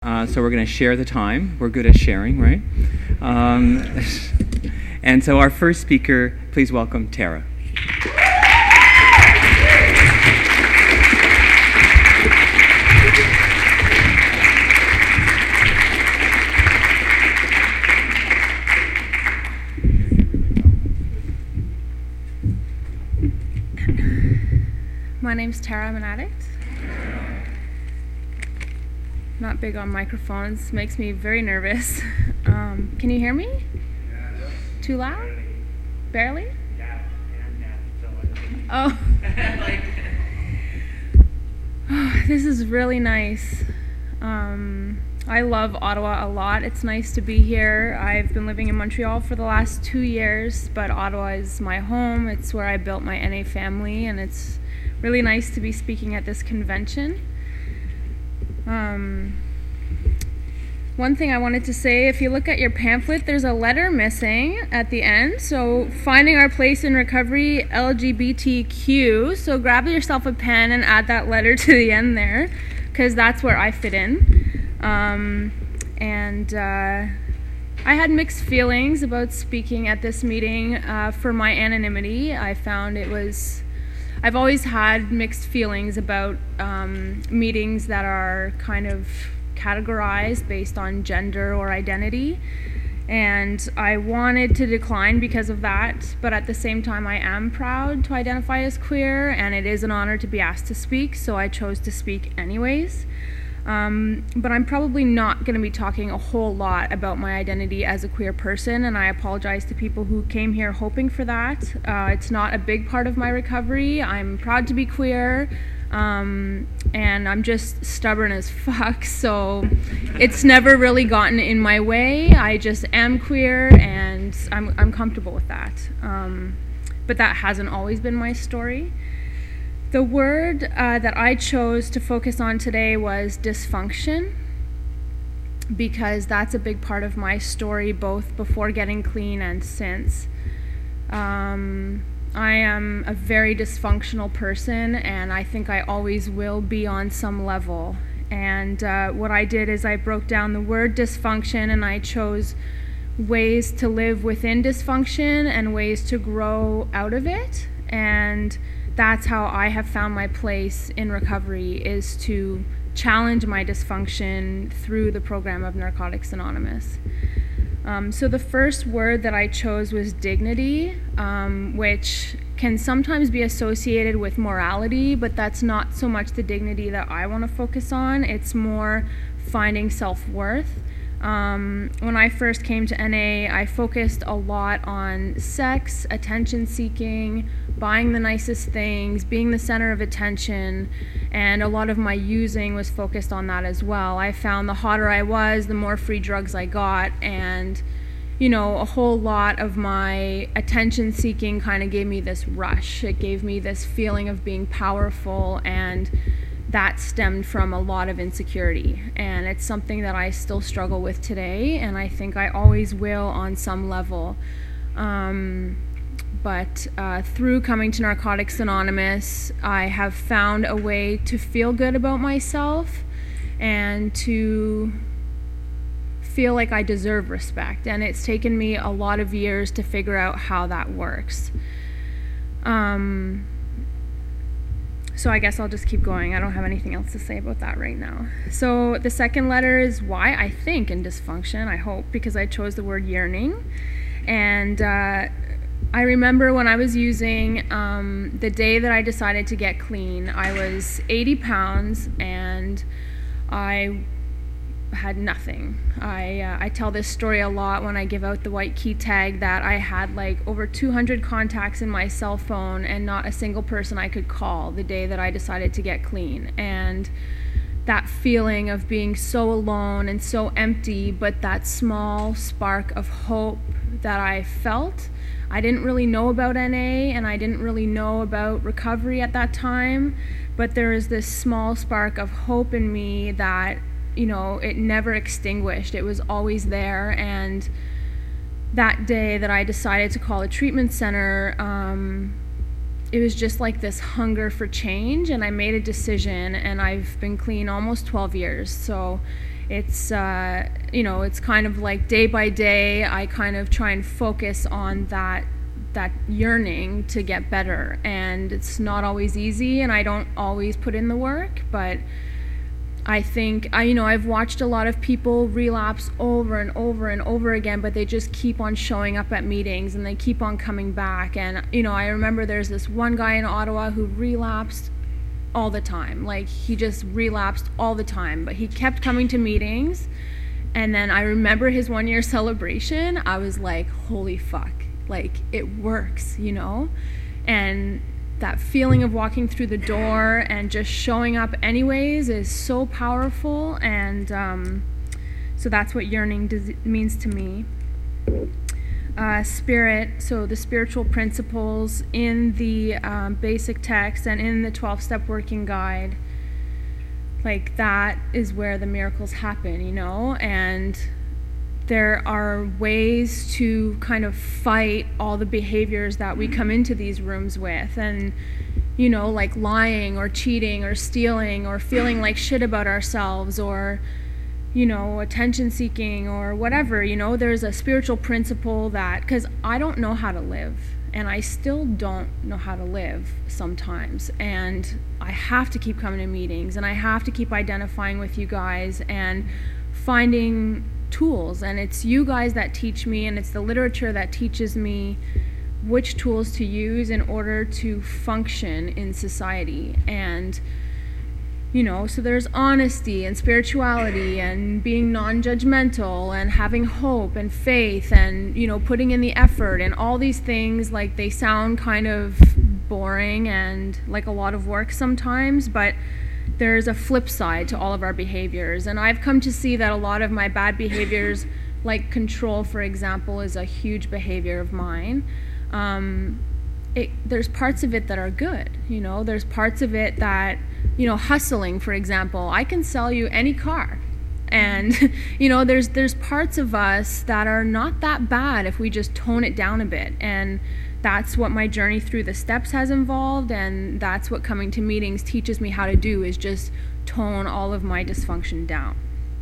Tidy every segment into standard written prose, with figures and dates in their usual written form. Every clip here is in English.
So we're going to share the time. We're good at sharing, right? And so our first speaker, please welcome Tara. My name's Tara. I'm an addict. Not big on microphones. Makes me very nervous. Can you hear me? Yeah. Too loud? Barely? Yeah. Oh. Oh, this is really nice. I love Ottawa a lot. It's nice to be here. I've been living in Montreal for the last 2 years, but Ottawa is my home. It's where I built my NA family, and it's really nice to be speaking at this convention. One thing I wanted to say, if you look at your pamphlet, there's a letter missing at the end. So finding our place in recovery, LGBTQ. So grab yourself a pen and add that letter to the end there, because that's where I fit in. I had mixed feelings about speaking at this meeting for my anonymity. I found I've always had mixed feelings about meetings that are kind of categorized based on gender or identity, and I wanted to decline because of that, but at the same time I am proud to identify as queer, and it is an honor to be asked to speak, so I chose to speak anyways. But I'm probably not going to be talking a whole lot about my identity as a queer person, and I apologize to people who came here hoping for that. It's not a big part of my recovery. I'm proud to be queer, and I'm just stubborn as fuck, so it's never really gotten in my way. I just am queer, and I'm comfortable with that. But that hasn't always been my story. The word that I chose to focus on today was dysfunction, because that's a big part of my story, both before getting clean and since. I am a very dysfunctional person, and I think I always will be on some level. And what I did is I broke down the word dysfunction, and I chose ways to live within dysfunction and ways to grow out of it. And that's how I have found my place in recovery, is to challenge my dysfunction through the program of Narcotics Anonymous. So the first word that I chose was dignity, which can sometimes be associated with morality, but that's not so much the dignity that I want to focus on. It's more finding self-worth. When I first came to NA, I focused a lot on sex, attention seeking, buying the nicest things, being the center of attention, and a lot of my using was focused on that as well. I found the hotter I was, the more free drugs I got, and a whole lot of my attention seeking kind of gave me this rush. It gave me this feeling of being powerful, and that stemmed from a lot of insecurity, and it's something that I still struggle with today, and I think I always will on some level. But through coming to Narcotics Anonymous, I have found a way to feel good about myself and to feel like I deserve respect, and it's taken me a lot of years to figure out how that works. So I guess I'll just keep going. I don't have anything else to say about that right now. So the second letter is Y, I think, in dysfunction, I hope, because I chose the word yearning. And I remember when I was using, the day that I decided to get clean, I was 80 pounds and I had nothing. I tell this story a lot when I give out the white key tag, that I had like over 200 contacts in my cell phone and not a single person I could call the day that I decided to get clean. And that feeling of being so alone and so empty, but that small spark of hope that I felt. I didn't really know about NA, and I didn't really know about recovery at that time, but there was this small spark of hope in me that it never extinguished. It was always there. And that day that I decided to call a treatment center, it was just like this hunger for change, and I made a decision, and I've been clean almost 12 years. So it's it's kind of like day by day I kind of try and focus on that yearning to get better, and it's not always easy, and I don't always put in the work, but I think I've watched a lot of people relapse over and over and over again, but they just keep on showing up at meetings and they keep on coming back. And I remember there's this one guy in Ottawa who relapsed all the time. Like, he just relapsed all the time, but he kept coming to meetings. And then I remember his 1-year celebration. I was like, holy fuck, like, it works, and that feeling of walking through the door and just showing up anyways is so powerful. And so that's what yearning means to me. Spirit, so the spiritual principles in the basic text and in the 12-step working guide, like, that is where the miracles happen, and there are ways to kind of fight all the behaviors that we come into these rooms with, and like lying or cheating or stealing or feeling like shit about ourselves, or attention seeking or whatever. There's a spiritual principle that, because I don't know how to live, and I still don't know how to live sometimes, and I have to keep coming to meetings, and I have to keep identifying with you guys and finding tools, and it's you guys that teach me, and it's the literature that teaches me which tools to use in order to function in society. And so there's honesty and spirituality and being non-judgmental and having hope and faith and putting in the effort, and all these things, like, they sound kind of boring and like a lot of work sometimes, but there's a flip side to all of our behaviors. And I've come to see that a lot of my bad behaviors, like control, for example, is a huge behavior of mine. There's parts of it that are good. There's parts of it that, hustling, for example, I can sell you any car. And, there's parts of us that are not that bad if we just tone it down a bit. And that's what my journey through the steps has involved, and that's what coming to meetings teaches me how to do, is just tone all of my dysfunction down.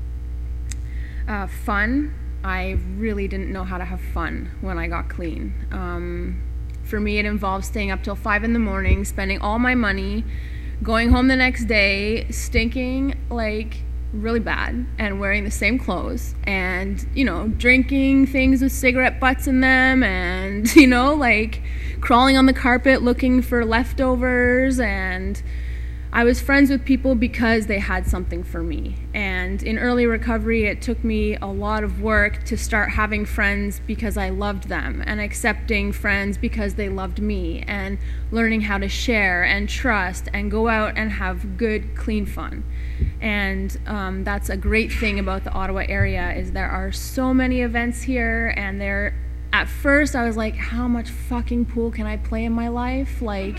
Fun. I really didn't know how to have fun when I got clean. For me, it involved staying up till 5 in the morning, spending all my money, going home the next day, stinking like really bad, and wearing the same clothes, and drinking things with cigarette butts in them, and like crawling on the carpet looking for leftovers. And I was friends with people because they had something for me. And in early recovery, it took me a lot of work to start having friends because I loved them, and accepting friends because they loved me, and learning how to share and trust and go out and have good, clean fun. And that's a great thing about the Ottawa area, is there are so many events here, and at first I was like, how much fucking pool can I play in my life? Like,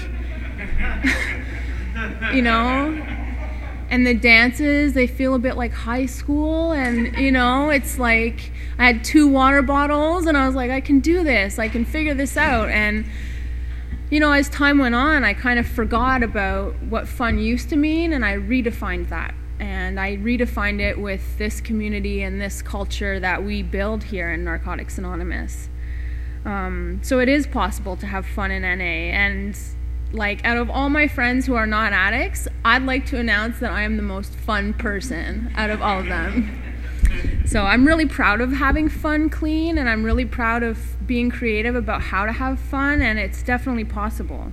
and the dances, they feel a bit like high school, and it's like I had 2 water bottles, and I was like, I can do this, I can figure this out. And as time went on, I kind of forgot about what fun used to mean, and I redefined that. And I redefined it with this community and this culture that we build here in Narcotics Anonymous. So it is possible to have fun in NA, and like, out of all my friends who are not addicts, I'd like to announce that I am the most fun person out of all of them. So I'm really proud of having fun clean, and I'm really proud of being creative about how to have fun, and it's definitely possible.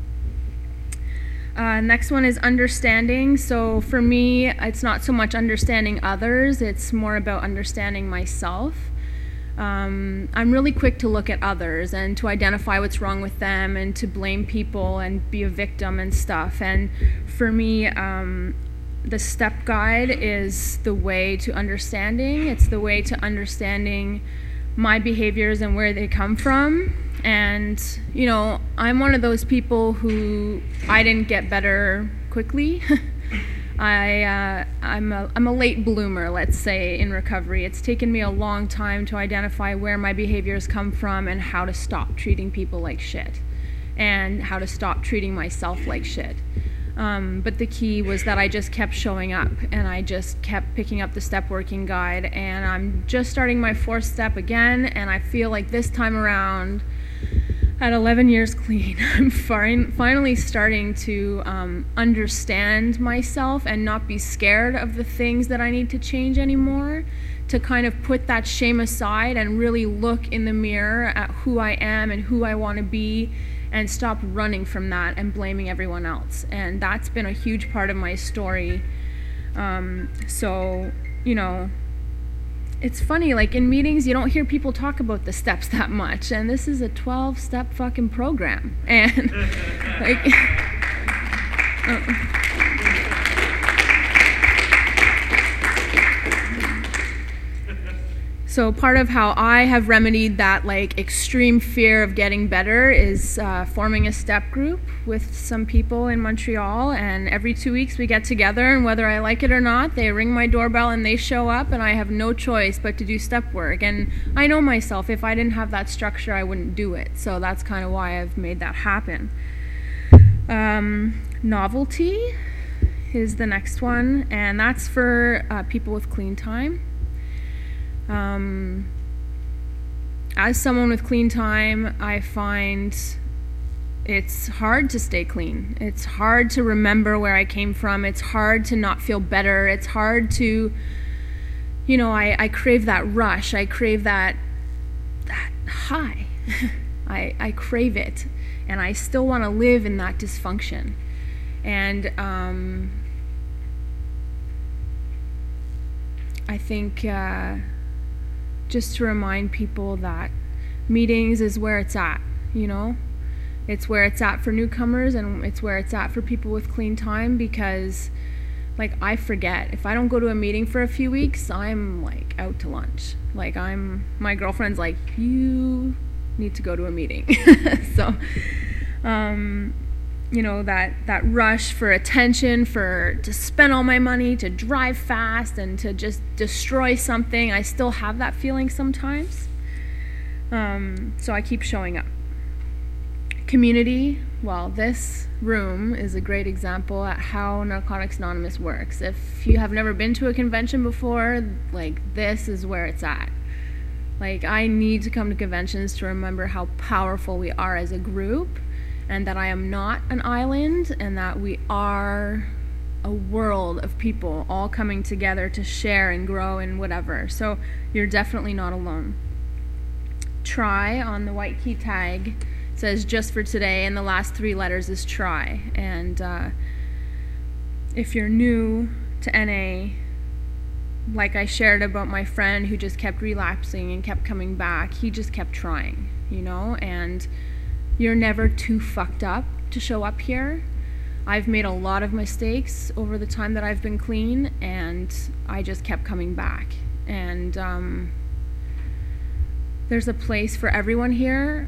Next one is understanding. So for me, it's not so much understanding others, it's more about understanding myself. I'm really quick to look at others and to identify what's wrong with them and to blame people and be a victim and stuff. And for me, the step guide is the way to understanding. It's the way to understanding my behaviors and where they come from. And, I'm one of those people who I didn't get better quickly. I'm a late bloomer, let's say, in recovery. It's taken me a long time to identify where my behaviors come from and how to stop treating people like shit, and how to stop treating myself like shit. But the key was that I just kept showing up, and I just kept picking up the step working guide, and I'm just starting my 4th step again, and I feel like this time around, at 11 years clean, I'm finally starting to understand myself and not be scared of the things that I need to change anymore, to kind of put that shame aside and really look in the mirror at who I am and who I want to be, and stop running from that and blaming everyone else. And that's been a huge part of my story. So, you know, it's funny, like in meetings, you don't hear people talk about the steps that much. And this is a 12-step fucking program. And like, so part of how I have remedied that like extreme fear of getting better is forming a step group with some people in Montreal, and every 2 weeks we get together, and whether I like it or not, they ring my doorbell and they show up, and I have no choice but to do step work. And I know myself, if I didn't have that structure, I wouldn't do it. So that's kind of why I've made that happen. Novelty is the next one, and that's for people with clean time. As someone with clean time, I find it's hard to stay clean. It's hard to remember where I came from. It's hard to not feel better. It's hard to, you know, I crave that rush. I crave that high. I crave it. And I still want to live in that dysfunction. And I think just to remind people that meetings is where it's at, you know? It's where it's at for newcomers, and it's where it's at for people with clean time, because like I forget. If I don't go to a meeting for a few weeks, I'm like out to lunch. Like my girlfriend's like, you need to go to a meeting. So, you know, that rush for attention, to spend all my money, to drive fast, and to just destroy something. I still have that feeling sometimes. So I keep showing up. Community, well, this room is a great example at how Narcotics Anonymous works. If you have never been to a convention before, like, this is where it's at. Like, I need to come to conventions to remember how powerful we are as a group, and that I am not an island, and that we are a world of people all coming together to share and grow and whatever. So you're definitely not alone. Try on the white key tag says just for today, and the last 3 letters is try. And if you're new to NA, like I shared about my friend who just kept relapsing and kept coming back, he just kept trying, you know, and you're never too fucked up to show up here. I've made a lot of mistakes over the time that I've been clean, and I just kept coming back. And there's a place for everyone here.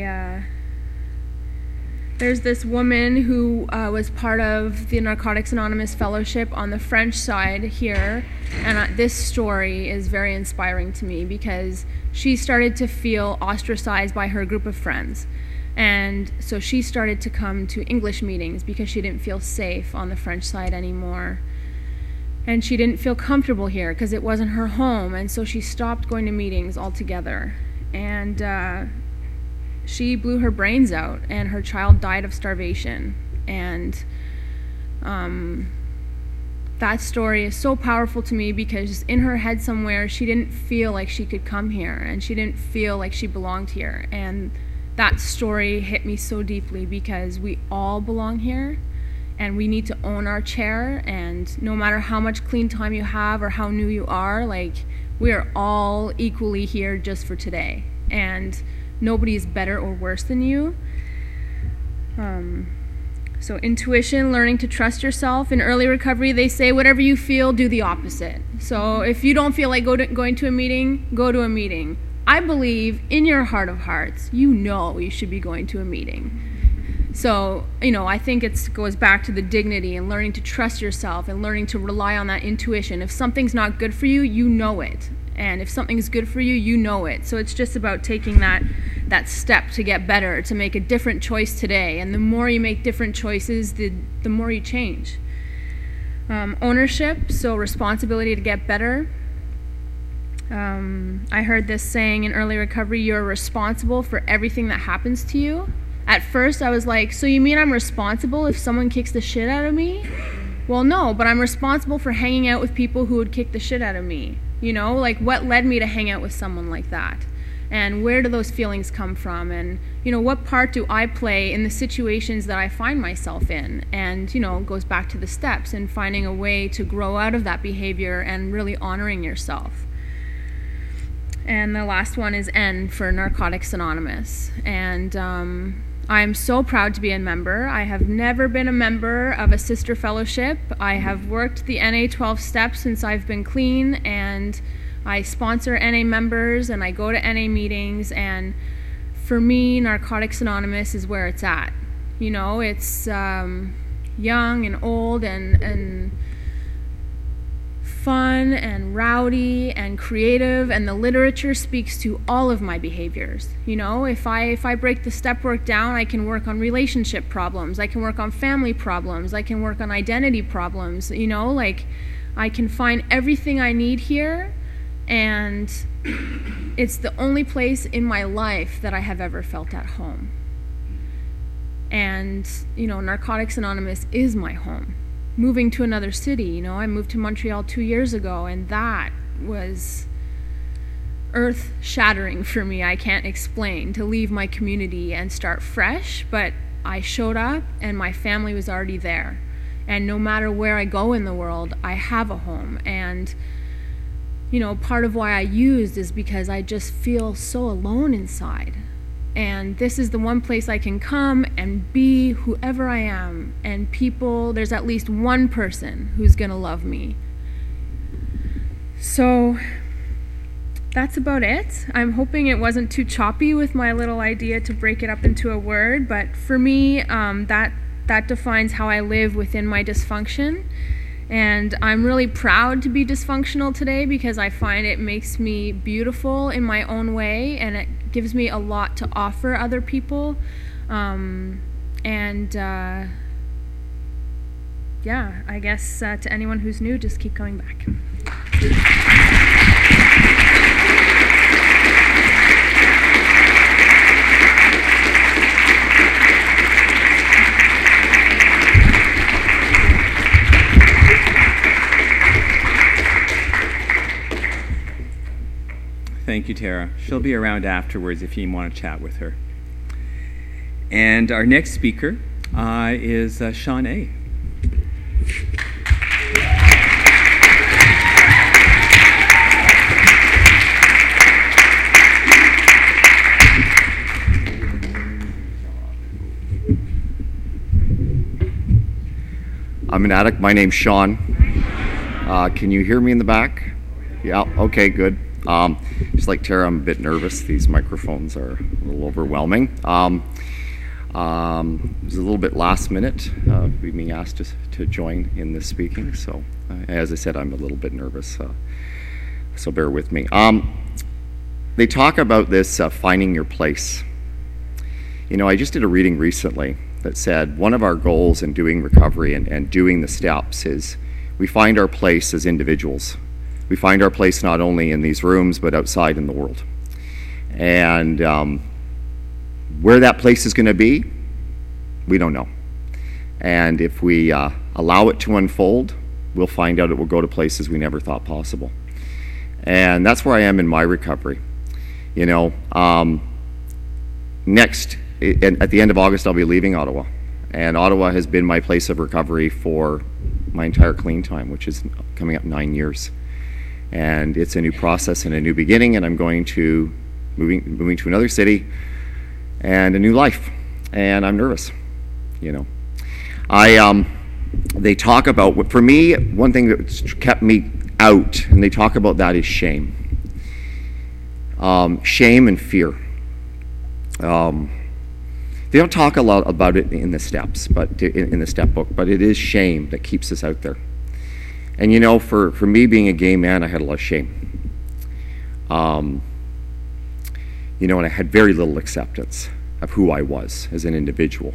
There's this woman who was part of the Narcotics Anonymous Fellowship on the French side here, and this story is very inspiring to me because she started to feel ostracized by her group of friends. And so she started to come to English meetings because she didn't feel safe on the French side anymore. And she didn't feel comfortable here because it wasn't her home, and so she stopped going to meetings altogether. And she blew her brains out, and her child died of starvation. And that story is so powerful to me because in her head somewhere she didn't feel like she could come here, and she didn't feel like she belonged here. And that story hit me so deeply because we all belong here, and we need to own our chair. And no matter how much clean time you have or how new you are, like, we are all equally here just for today, and nobody is better or worse than you. So intuition, learning to trust yourself. In early recovery, they say whatever you feel, do the opposite. So if you don't feel like going to a meeting, go to a meeting. I believe in your heart of hearts, you know you should be going to a meeting. So, you know, I think it goes back to the dignity and learning to trust yourself and learning to rely on that intuition. If something's not good for you, you know it. And if something's good for you, you know it. So it's just about taking that that step to get better, to make a different choice today. And the more you make different choices, the more you change. Ownership, so responsibility to get better. I heard this saying in early recovery, you're responsible for everything that happens to you. At first I was like, so you mean I'm responsible if someone kicks the shit out of me? Well, no, but I'm responsible for hanging out with people who would kick the shit out of me. You know, like what led me to hang out with someone like that? And where do those feelings come from? And, you know, what part do I play in the situations that I find myself in? And, you know, it goes back to the steps and finding a way to grow out of that behavior and really honoring yourself. And the last one is N for Narcotics Anonymous. And I'm so proud to be a member. I have never been a member of a sister fellowship. I have worked the NA 12 steps since I've been clean, and I sponsor NA members and I go to NA meetings, and for me, Narcotics Anonymous is where it's at. You know, it's young and old and fun and rowdy and creative, and the literature speaks to all of my behaviors. You know, if I break the step work down, I can work on relationship problems, I can work on family problems, I can work on identity problems, you know, like I can find everything I need here. And it's the only place in my life that I have ever felt at home. And, you know, Narcotics Anonymous is my home. Moving to another city, you know, I moved to Montreal 2 years ago, and that was earth-shattering for me. I can't explain, to leave my community and start fresh, but I showed up and my family was already there. And no matter where I go in the world, I have a home. And you know, part of why I used is because I just feel so alone inside. And this is the one place I can come and be whoever I am. And people, there's at least one person who's gonna love me. So that's about it. I'm hoping it wasn't too choppy with my little idea to break it up into a word, but for me, that defines how I live within my dysfunction. And I'm really proud to be dysfunctional today because I find it makes me beautiful in my own way, and it gives me a lot to offer other people. Yeah, I guess to anyone who's new, just keep coming back. Thank you, Tara. She'll be around afterwards if you want to chat with her. And our next speaker is Sean A. I'm an addict. My name's Sean. Can you hear me in the back? Yeah, okay, good. Just like Tara, I'm a bit nervous. These microphones are a little overwhelming. It was a little bit last minute, being asked to join in this speaking. So, as I said, I'm a little bit nervous, so bear with me. They talk about this finding your place. You know, I just did a reading recently that said one of our goals in doing recovery and doing the steps is we find our place as individuals. We find our place not only in these rooms, but outside in the world. And where that place is going to be, we don't know. And if we allow it to unfold, we'll find out it will go to places we never thought possible. And that's where I am in my recovery. You know, next, at the end of August, I'll be leaving Ottawa. And Ottawa has been my place of recovery for my entire clean time, which is coming up 9 years. And it's a new process and a new beginning, and I'm going to moving to another city and a new life, and I'm nervous. You know, they talk about, for me, one thing that kept me out, and they talk about that is shame. Shame and fear. They don't talk a lot about it in the steps, but in the step book, but it is shame that keeps us out there. And you know, for me being a gay man, I had a lot of shame. and I had very little acceptance of who I was as an individual.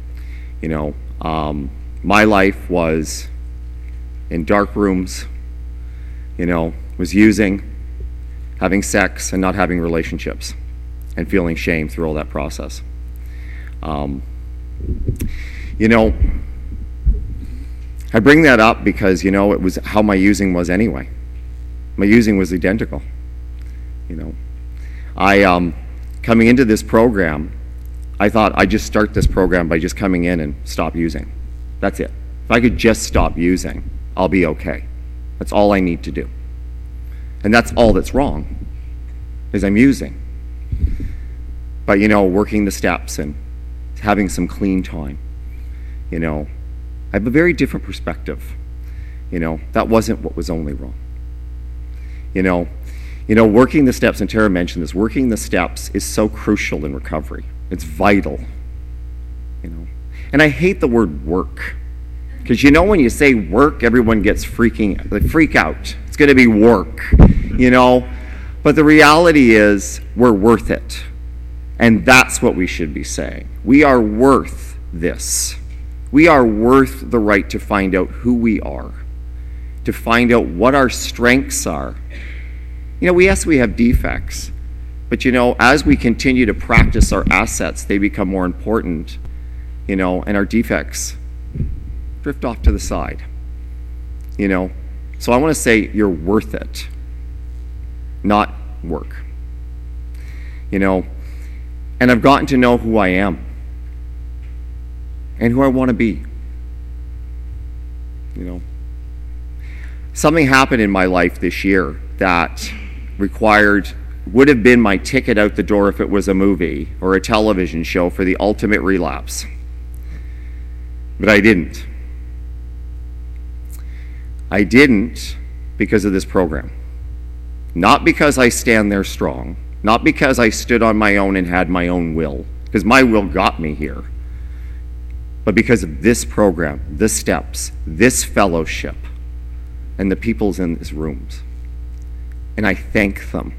My life was in dark rooms, was using, having sex, and not having relationships, and feeling shame through all that process. I bring that up because, it was how my using was anyway. My using was identical. Coming into this program, I thought I'd just start this program by just coming in and stop using. That's it. If I could just stop using, I'll be okay. That's all I need to do. And that's all that's wrong, is I'm using. But, working the steps and having some clean time, I have a very different perspective. That wasn't what was only wrong. Working the steps, and Tara mentioned this, working the steps is so crucial in recovery. It's vital. And I hate the word work. Because when you say work, everyone gets they freak out. It's going to be work, But the reality is, we're worth it. And that's what we should be saying. We are worth this. We are worth the right to find out who we are, to find out what our strengths are. Yes, we have defects, but as we continue to practice our assets, they become more important, and our defects drift off to the side. So I want to say you're worth it, not work. And I've gotten to know who I am and who I want to be. Something happened in my life this year that would have been my ticket out the door if it was a movie or a television show for the ultimate relapse. But I didn't. I didn't because of this program. Not because I stand there strong, not because I stood on my own and had my own will, because my will got me here, but because of this program, the steps, this fellowship, and the people's in these rooms. And I thank them.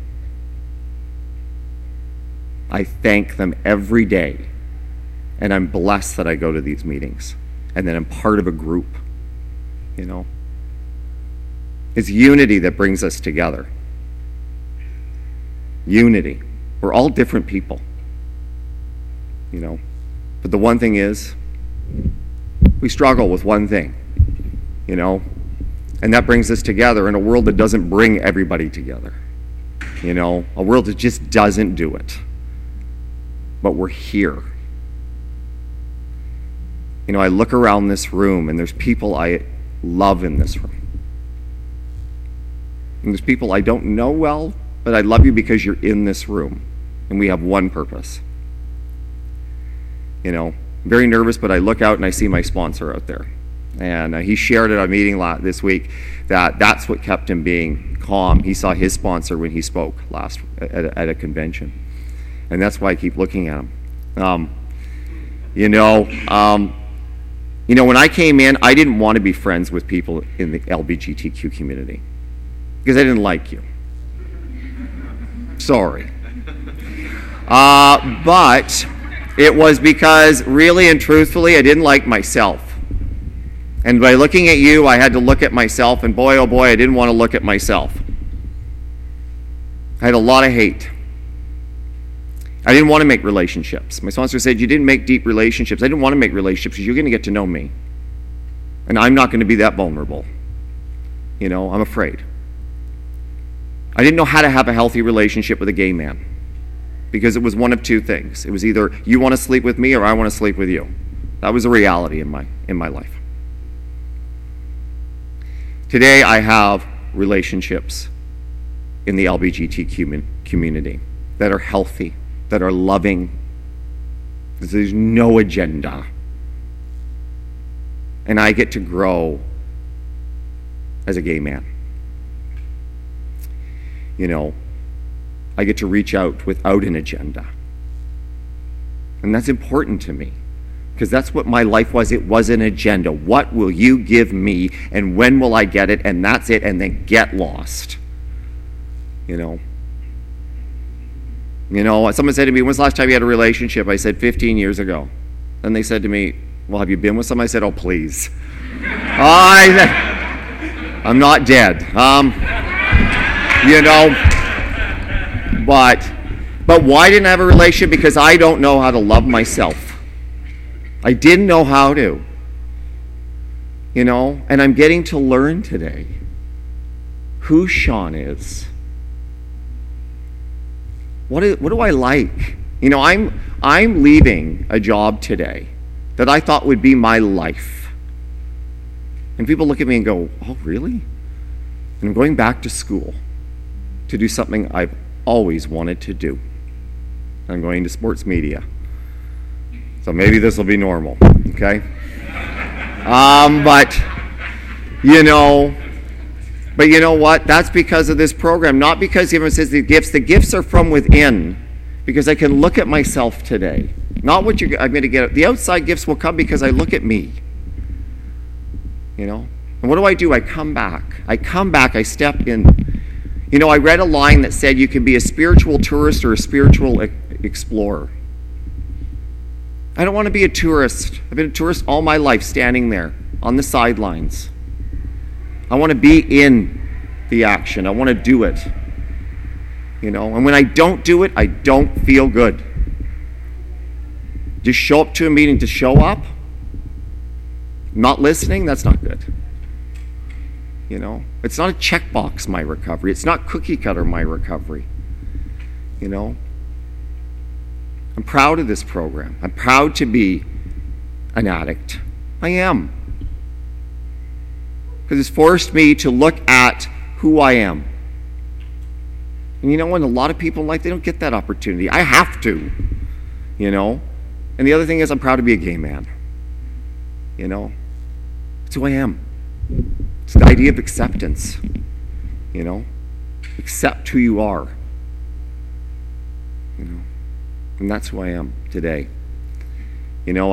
I thank them every day. And I'm blessed that I go to these meetings and that I'm part of a group. It's unity that brings us together. Unity. We're all different people. But the one thing is, we struggle with one thing. And that brings us together in a world that doesn't bring everybody together. A world that just doesn't do it. But we're here. I look around this room and there's people I love in this room. And there's people I don't know well, but I love you because you're in this room. And we have one purpose. I'm very nervous, but I look out and I see my sponsor out there. And he shared at a meeting this week that's what kept him being calm. He saw his sponsor when he spoke last at a convention. And that's why I keep looking at him. When I came in, I didn't want to be friends with people in the LGBTQ community because I didn't like you. Sorry. But it was because really and truthfully, I didn't like myself. And by looking at you, I had to look at myself, and boy, oh boy, I didn't want to look at myself. I had a lot of hate. I didn't want to make relationships. My sponsor said, you didn't make deep relationships. I didn't want to make relationships because you're going to get to know me. And I'm not going to be that vulnerable. I'm afraid. I didn't know how to have a healthy relationship with a gay man because it was one of two things. It was either you want to sleep with me or I want to sleep with you. That was a reality in my life. Today, I have relationships in the LGBTQ community that are healthy, that are loving. There's no agenda. And I get to grow as a gay man. I get to reach out without an agenda. And that's important to me. Because that's what my life was. It was an agenda. What will you give me, and when will I get it, and that's it, and then get lost. You know, someone said to me, when's the last time you had a relationship? I said, 15 years ago. Then they said to me, well, have you been with someone? I said, oh, please. I'm not dead. You know, but why didn't I have a relationship? Because I don't know how to love myself. I didn't know how to. You know, and I'm getting to learn today who Sean is. What do I like? You know, I'm leaving a job today that I thought would be my life. And people look at me and go, oh, really? And I'm going back to school to do something I've always wanted to do. I'm going to sports media. So maybe this will be normal, okay? But you know what? That's because of this program, not because everyone says the gifts. The gifts are from within, because I can look at myself today. Not what I'm going to get. The outside gifts will come because I look at me. You know? And what do? I come back. I step in. You know, I read a line that said you can be a spiritual tourist or a spiritual explorer. I don't want to be a tourist. I've been a tourist all my life, standing there on the sidelines. I want to be in the action. I want to do it. You know, and when I don't do it, I don't feel good. Just show up to a meeting to show up, not listening, that's not good. You know, it's not a checkbox, my recovery. It's not cookie cutter, my recovery. You know, I'm proud of this program. I'm proud to be an addict. I am. Because it's forced me to look at who I am. And you know what? A lot of people in life, they don't get that opportunity. I have to. You know? And the other thing is, I'm proud to be a gay man. You know? It's who I am. It's the idea of acceptance. You know? Accept who you are. You know? And that's who I am today. You know,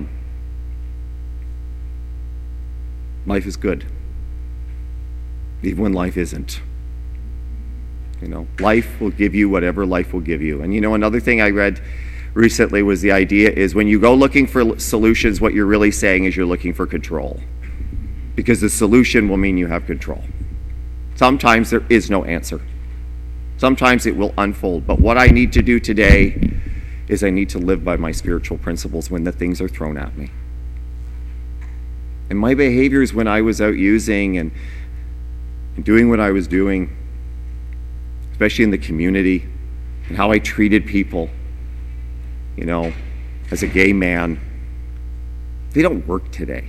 life is good. Even when life isn't. You know, life will give you whatever life will give you. And you know, another thing I read recently was the idea is when you go looking for solutions, what you're really saying is you're looking for control. Because the solution will mean you have control. Sometimes there is no answer. Sometimes it will unfold. But what I need to do today is I need to live by my spiritual principles when the things are thrown at me. And my behaviors when I was out using and doing what I was doing, especially in the community, and how I treated people, you know, as a gay man, they don't work today.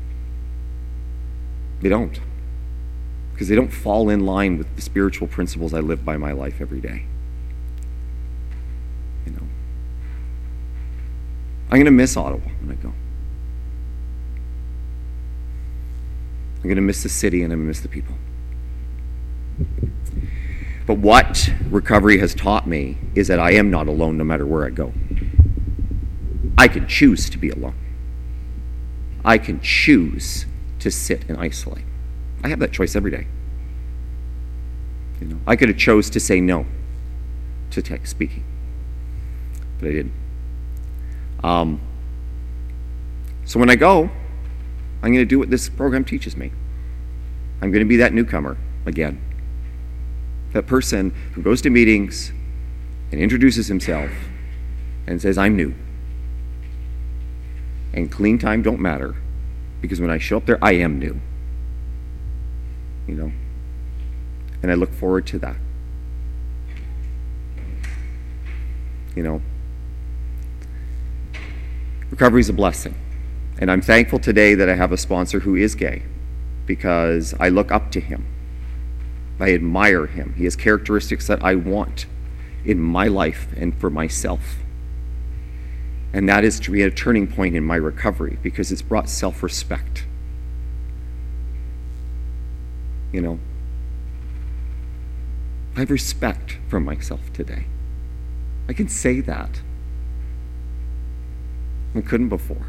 They don't. Because they don't fall in line with the spiritual principles I live by my life every day. You know. I'm going to miss Ottawa when I go. I'm going to miss the city and I'm going to miss the people. But what recovery has taught me is that I am not alone no matter where I go. I can choose to be alone. I can choose to sit and isolate. I have that choice every day. You know, I could have chose to say no to speaking, but I didn't. So when I go, I'm going to do what this program teaches me. I'm going to be that newcomer again. That person who goes to meetings and introduces himself and says, I'm new. And clean time don't matter, because when I show up there, I am new. You know? And I look forward to that. You know? Recovery is a blessing. And I'm thankful today that I have a sponsor who is gay, because I look up to him. I admire him. He has characteristics that I want in my life and for myself. And that is to be a turning point in my recovery, because it's brought self-respect. You know, I have respect for myself today. I can say that. I couldn't before.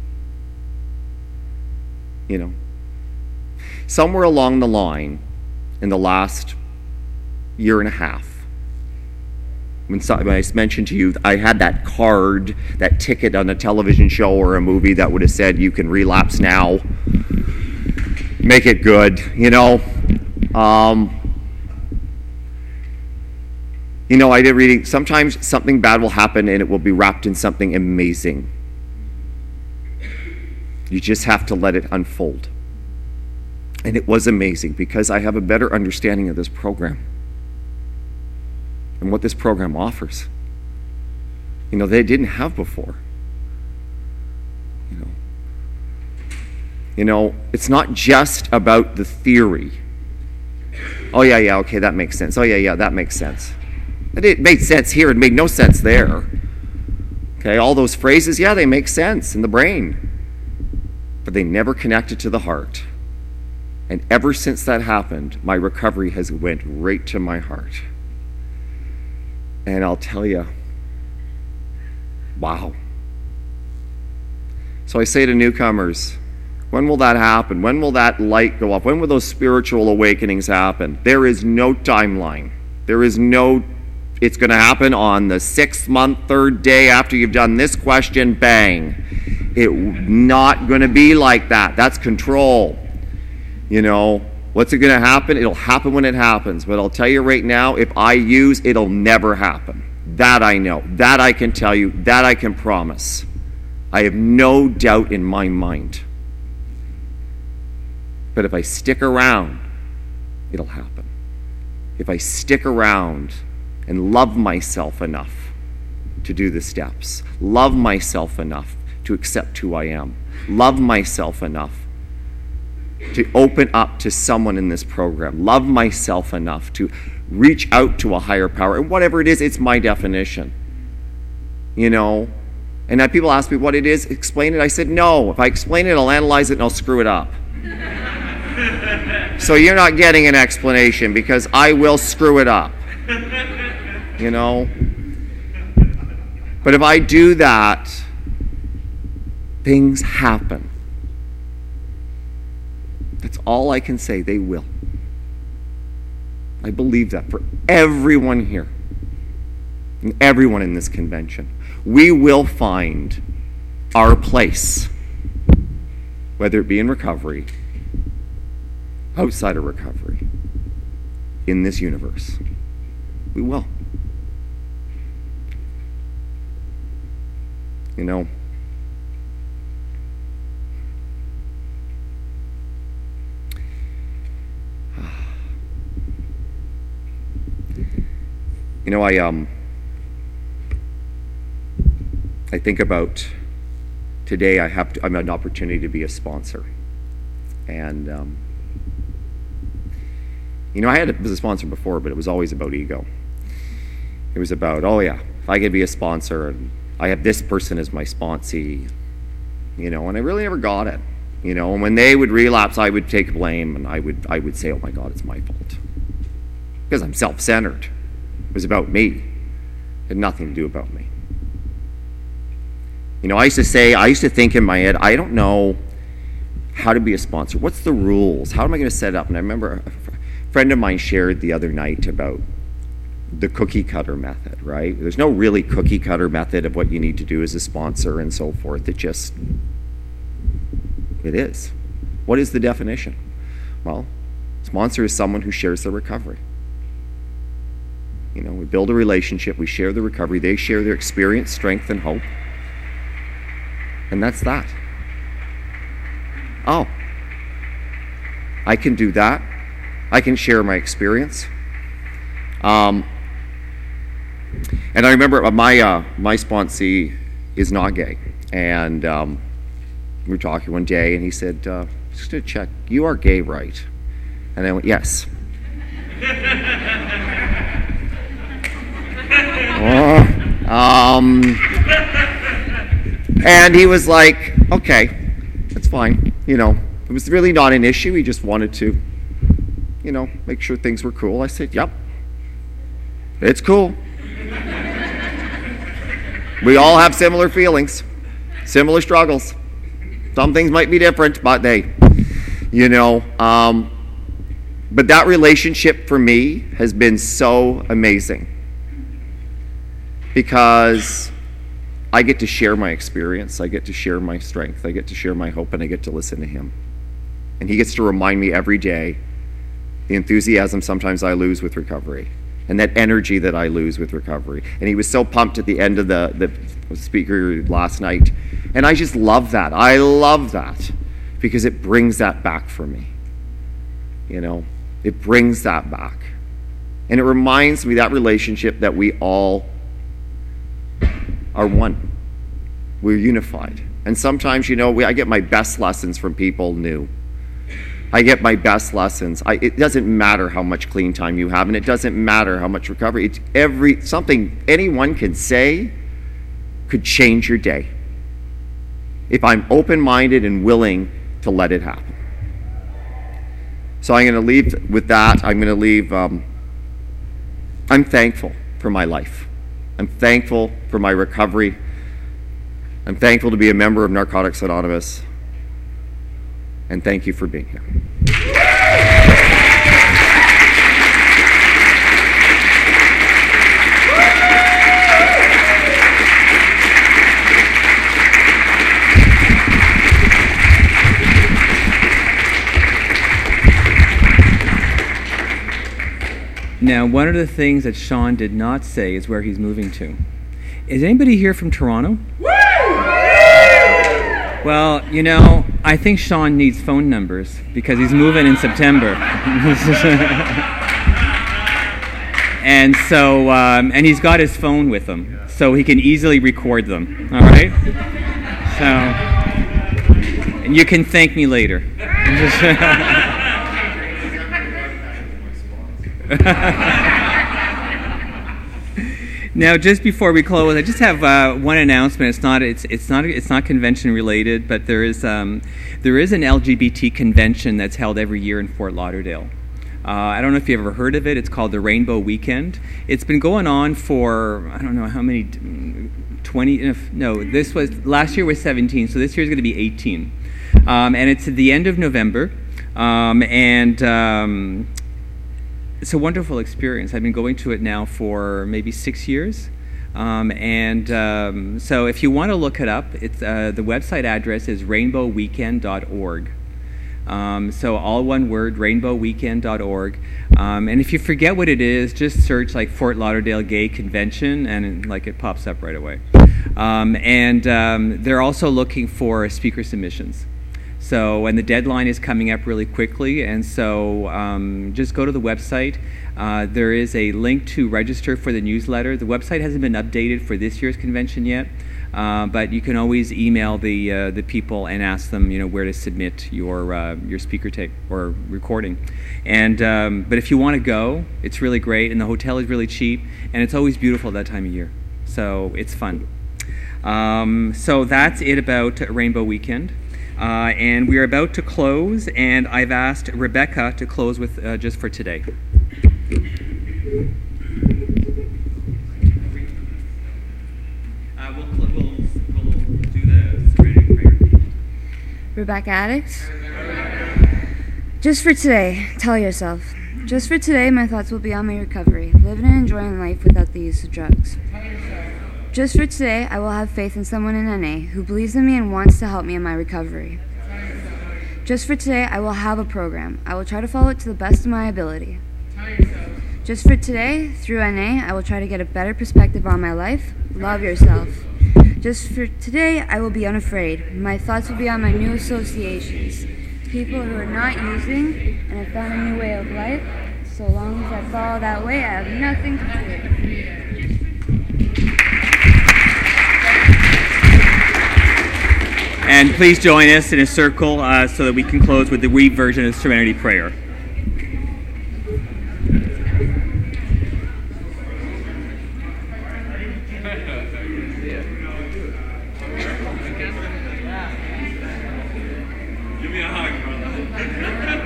You know, somewhere along the line, in the last year and a half, When I mentioned to you, I had that card, that ticket on a television show or a movie that would have said, you can relapse now, make it good, you know. I did reading, sometimes something bad will happen and it will be wrapped in something amazing. You just have to let it unfold. And it was amazing because I have a better understanding of this program and what this program offers. They didn't have before. It's not just about the theory. Oh, yeah, okay, that makes sense. Oh, yeah, that makes sense. It made sense here, it made no sense there. Okay, all those phrases, yeah, they make sense in the brain. But they never connected to the heart. And ever since that happened, my recovery has went right to my heart. And I'll tell you, wow. So I say to newcomers, when will that happen? When will that light go off? When will those spiritual awakenings happen? There is no timeline. It's going to happen on the 6th month, 3rd day after you've done this question, bang. It's not going to be like that. That's control. What's it going to happen? It'll happen when it happens. But I'll tell you right now, if I use, it'll never happen. That I know. That I can tell you. That I can promise. I have no doubt in my mind. But if I stick around, it'll happen. If I stick around and love myself enough to do the steps, love myself enough to accept who I am, love myself enough to open up to someone in this program, love myself enough to reach out to a higher power, and whatever it is, it's my definition. And people ask me what it is, explain it. I said, no. If I explain it, I'll analyze it and I'll screw it up. So you're not getting an explanation because I will screw it up. But if I do that, things happen. That's all I can say. They will. I believe that for everyone here and everyone in this convention. We will find our place, whether it be in recovery, outside of recovery, in this universe. We will. I think about today. I'm an opportunity to be a sponsor, and I was a sponsor before, but it was always about ego. It was about, oh yeah, if I could be a sponsor and I have this person as my sponsee, and I really never got it. And when they would relapse, I would take blame and I would say, oh my God, it's my fault. Because I'm self-centered. It was about me. It had nothing to do about me. I used to think in my head, I don't know how to be a sponsor. What's the rules? How am I going to set up? And I remember a friend of mine shared the other night about the cookie cutter method, right? There's no really cookie cutter method of what you need to do as a sponsor and so forth. It is. What is the definition? Well, sponsor is someone who shares their recovery. We build a relationship, we share the recovery, they share their experience, strength, and hope. And that's that. Oh, I can do that. I can share my experience. And I remember my sponsee is not gay. And we were talking one day, and he said, just to check, you are gay, right? And I went, yes. And he was like, okay, that's fine. It was really not an issue. He just wanted to, make sure things were cool. I said, yep, it's cool. We all have similar feelings, similar struggles. Some things might be different, but but that relationship for me has been so amazing. because I get to share my experience, I get to share my strength, I get to share my hope, and I get to listen to him. And he gets to remind me every day the enthusiasm sometimes I lose with recovery, and that energy that I lose with recovery. And he was so pumped at the end of the speaker last night. And I just love that. I love that because it brings that back for me. You know, it brings that back. And it reminds me that relationship that we all are one. We're unified. And sometimes, you know, I get my best lessons from people new. I get my best lessons. It doesn't matter how much clean time you have, and it doesn't matter how much recovery. It's something anyone can say could change your day if I'm open-minded and willing to let it happen. So I'm going to leave with that. I'm going to leave. I'm thankful for my life. I'm thankful for my recovery. I'm thankful to be a member of Narcotics Anonymous. And thank you for being here. Now, one of the things that Sean did not say is where he's moving to. Is anybody here from Toronto? Well, you know, I think Sean needs phone numbers because he's moving in September. And so, and he's got his phone with him, so he can easily record them, all right? So, and you can thank me later. Now, just before we close, I just have one announcement. It's not convention related, but there is an LGBT convention that's held every year in Fort Lauderdale. I don't know if you've ever heard of it. It's called the Rainbow Weekend. It's been going on for I don't know how many 20. No, last year was 17, so this year is going to be 18, and it's at the end of November, it's a wonderful experience. I've been going to it now for maybe 6 years. So if you want to look it up, it's, the website address is rainbowweekend.org. So all one word, rainbowweekend.org. And if you forget what it is, just search like Fort Lauderdale Gay Convention and it pops up right away. They're also looking for speaker submissions. So, and the deadline is coming up really quickly, and so just go to the website. There is a link to register for the newsletter. The website hasn't been updated for this year's convention yet, but you can always email the people and ask them, you know, where to submit your speaker tape or recording. And but if you want to go, it's really great, and the hotel is really cheap, and it's always beautiful that time of year. So it's fun. So that's it about Rainbow Weekend. And we are about to close, and I've asked Rebecca to close with just for today. We'll do the serenity prayer. Rebecca Addicts. Just for today, tell yourself. Just for today, my thoughts will be on my recovery, living and enjoying life without the use of drugs. Just for today, I will have faith in someone in NA who believes in me and wants to help me in my recovery. Just for today, I will have a program. I will try to follow it to the best of my ability. Just for today, through NA, I will try to get a better perspective on my life. Love yourself. Just for today, I will be unafraid. My thoughts will be on my new associations. People who are not using and have found a new way of life. So long as I follow that way, I have nothing to fear. And please join us in a circle so that we can close with the Weave version of Serenity Prayer. Give me a hug, brother.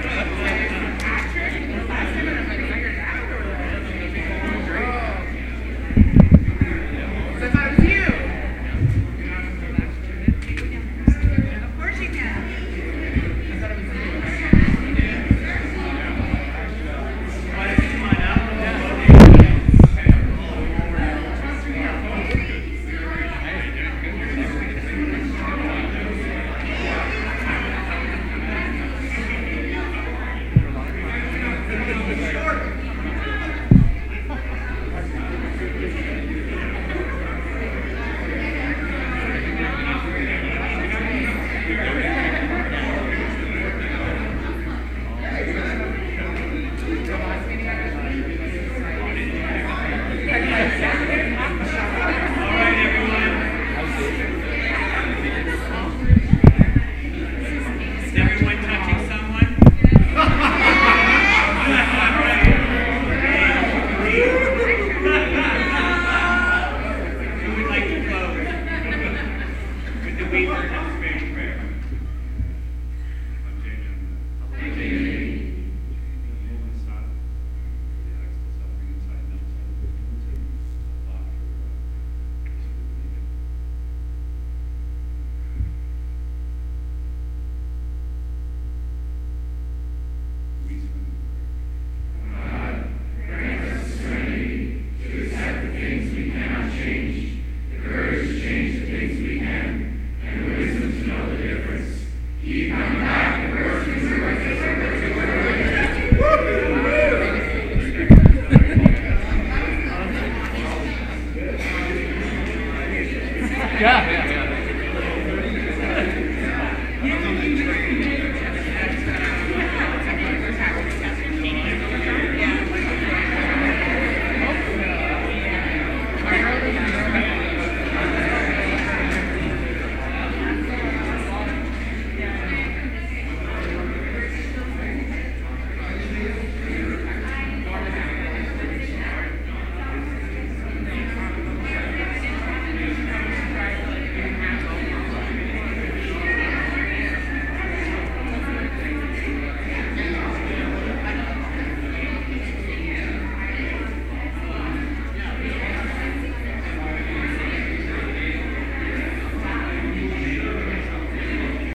Yeah.